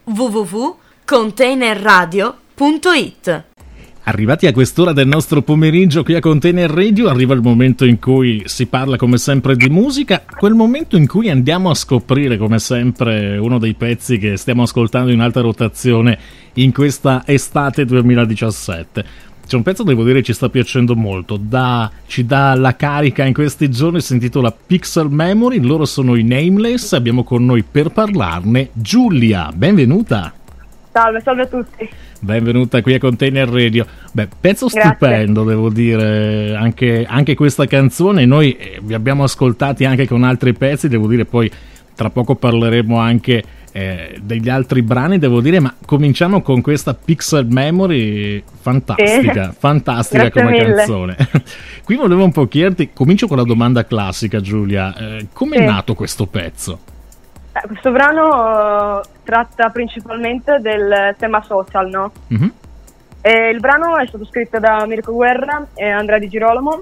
www.containerradio.it. Arrivati a quest'ora del nostro pomeriggio qui a Container Radio, arriva il momento in cui si parla come sempre di musica, quel momento in cui andiamo a scoprire come sempre uno dei pezzi che stiamo ascoltando in alta rotazione in questa estate 2017. C'è un pezzo, devo dire, ci sta piacendo molto, ci dà la carica in questi giorni, si intitola Pixel Memory, loro sono i Nameless, abbiamo con noi per parlarne Giulia, benvenuta! Salve a tutti. Benvenuta qui a Container Radio. Beh, pezzo stupendo, devo dire, anche questa canzone. Noi vi abbiamo ascoltati anche con altri pezzi, devo dire, poi tra poco parleremo anche degli altri brani, devo dire, ma cominciamo con questa Pixel Memory fantastica Grazie come mille. canzone. Qui volevo un po' chiederti, comincio con la domanda classica, Giulia, come è nato questo pezzo? Questo brano tratta principalmente del tema social, no? Mm-hmm. Il brano è stato scritto da Mirko Guerra e Andrea Di Girolamo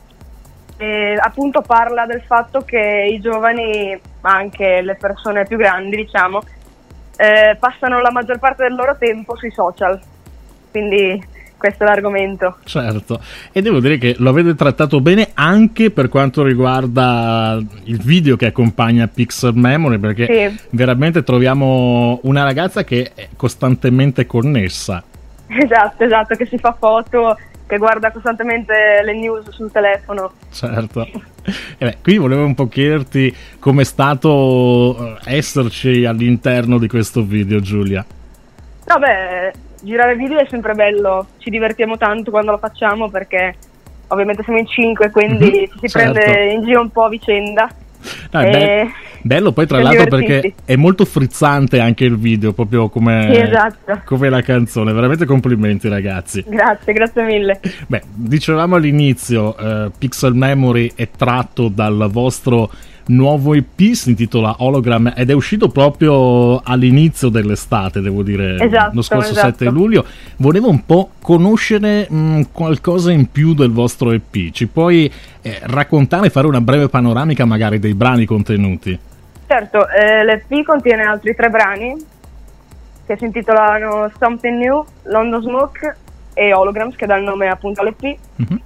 e appunto parla del fatto che i giovani, ma anche le persone più grandi, diciamo, passano la maggior parte del loro tempo sui social, quindi questo è l'argomento. Certo, e devo dire che lo avete trattato bene anche per quanto riguarda il video che accompagna Pixel Memory, perché Sì. veramente troviamo una ragazza che è costantemente connessa. Esatto, che si fa foto, che guarda costantemente le news sul telefono. Certo. Qui volevo un po' chiederti com'è stato esserci all'interno di questo video, Giulia. Vabbè, girare video è sempre bello, ci divertiamo tanto quando lo facciamo perché ovviamente siamo in 5, quindi ci si certo. prende in giro un po' a vicenda. No, è bello poi tra siamo l'altro divertiti. perché è molto frizzante anche il video, proprio come, Sì, esatto. come la canzone, veramente complimenti ragazzi. Grazie mille. Beh, dicevamo all'inizio, Pixel Memory è tratto dal vostro nuovo EP, si intitola Hologram ed è uscito proprio all'inizio dell'estate, devo dire, lo scorso 7 luglio. Volevo un po' conoscere qualcosa in più del vostro EP, ci puoi raccontare, fare una breve panoramica magari dei brani contenuti? Certo, l'EP contiene altri 3 brani che si intitolano Something New, London Smoke e Holograms, che dà il nome appunto all'EP. Mm-hmm.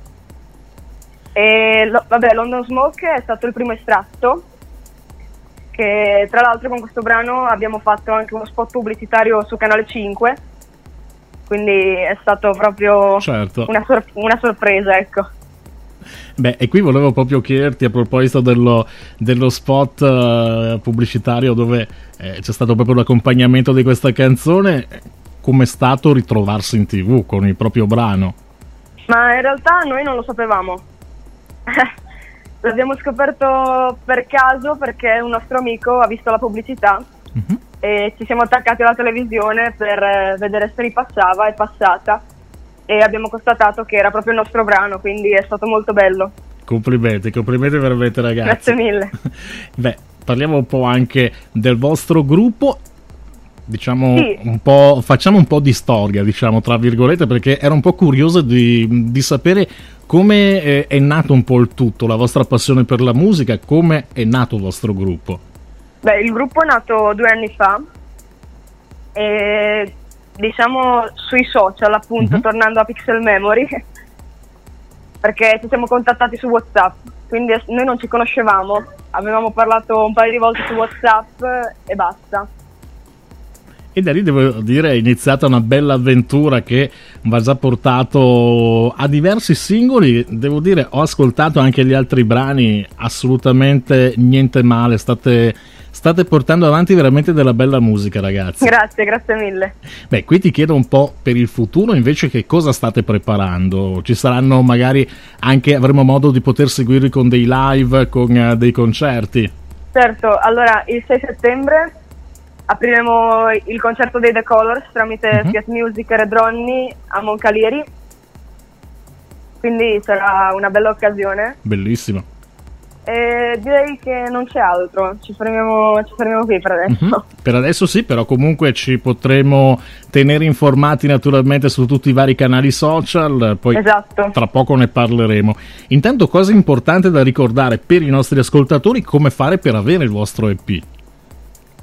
E London Smoke è stato il primo estratto, che tra l'altro con questo brano abbiamo fatto anche uno spot pubblicitario su Canale 5, quindi è stato proprio certo. una sorpresa, ecco. Beh, e qui volevo proprio chiederti a proposito dello spot pubblicitario dove c'è stato proprio l'accompagnamento di questa canzone, com'è stato ritrovarsi in TV con il proprio brano? Ma in realtà noi non lo sapevamo. L'abbiamo scoperto per caso perché un nostro amico ha visto la pubblicità e ci siamo attaccati alla televisione per vedere se ripassava, è passata e abbiamo constatato che era proprio il nostro brano, quindi è stato molto bello. Complimenti veramente ragazzi. Grazie mille. Beh, parliamo un po' anche del vostro gruppo. Diciamo sì. Facciamo un po' di storia, diciamo tra virgolette, perché ero un po' curioso di sapere come è nato un po' il tutto, la vostra passione per la musica, come è nato il vostro gruppo. Beh, il gruppo è nato 2 anni fa e diciamo sui social, appunto, tornando a Pixel Memory, perché ci siamo contattati su WhatsApp, quindi noi non ci conoscevamo, avevamo parlato un paio di volte su WhatsApp e basta. E da lì devo dire è iniziata una bella avventura che vi ha già portato a diversi singoli. Devo dire, ho ascoltato anche gli altri brani, assolutamente niente male, state portando avanti veramente della bella musica, ragazzi. Grazie mille. Beh, qui ti chiedo un po' per il futuro invece che cosa state preparando. Ci saranno magari anche, avremo modo di poter seguirvi con dei live, con dei concerti? Certo, allora il 6 settembre apriremo il concerto dei The Colors tramite Fiat Music e Red Ronnie a Moncalieri, quindi sarà una bella occasione. Bellissimo. E direi che non c'è altro, ci fermiamo qui per adesso. Per adesso sì, però comunque ci potremo tenere informati naturalmente su tutti i vari canali social, poi esatto. Tra poco ne parleremo. Intanto, cosa importante da ricordare per i nostri ascoltatori: come fare per avere il vostro EP?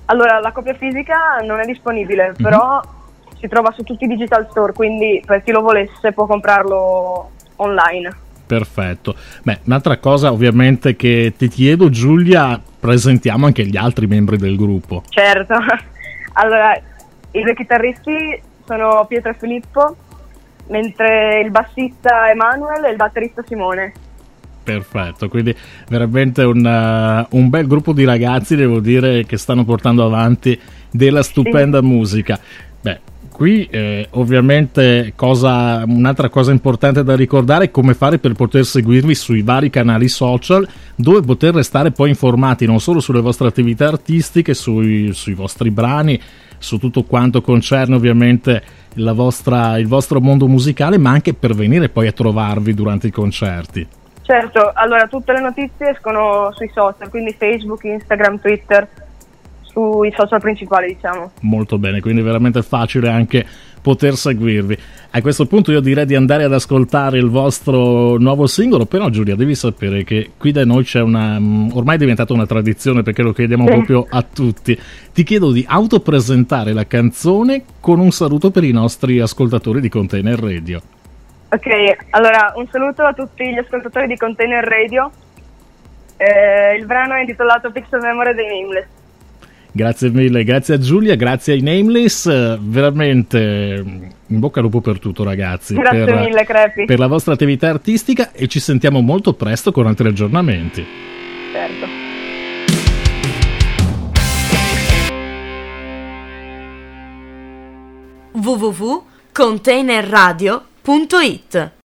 Allora, la copia fisica non è disponibile, però si trova su tutti i digital store, quindi per chi lo volesse può comprarlo online. Perfetto. Beh, un'altra cosa ovviamente che ti chiedo, Giulia, presentiamo anche gli altri membri del gruppo. Certo. Allora, i due chitarristi sono Pietro e Filippo, mentre il bassista Emanuel e il batterista Simone. Perfetto, quindi veramente un bel gruppo di ragazzi, devo dire, che stanno portando avanti della stupenda musica. Beh, qui ovviamente un'altra cosa importante da ricordare è come fare per poter seguirvi sui vari canali social, dove poter restare poi informati non solo sulle vostre attività artistiche, sui vostri brani, su tutto quanto concerne ovviamente il vostro mondo musicale, ma anche per venire poi a trovarvi durante i concerti. Certo, allora tutte le notizie escono sui social, quindi Facebook, Instagram, Twitter, sui social principali, diciamo. Molto bene, quindi veramente facile anche poter seguirvi. A questo punto io direi di andare ad ascoltare il vostro nuovo singolo, però Giulia devi sapere che qui da noi c'è ormai è diventata una tradizione, perché lo chiediamo proprio a tutti. Ti chiedo di autopresentare la canzone con un saluto per i nostri ascoltatori di Container Radio. Ok, allora un saluto a tutti gli ascoltatori di Container Radio. Il brano è intitolato Pixel Memory dei Nameless. Grazie mille, grazie a Giulia, grazie ai Nameless, veramente in bocca al lupo per tutto, ragazzi. Grazie mille, Crepi. Per la vostra attività artistica, e ci sentiamo molto presto con altri aggiornamenti. Certo. www.containerradio.it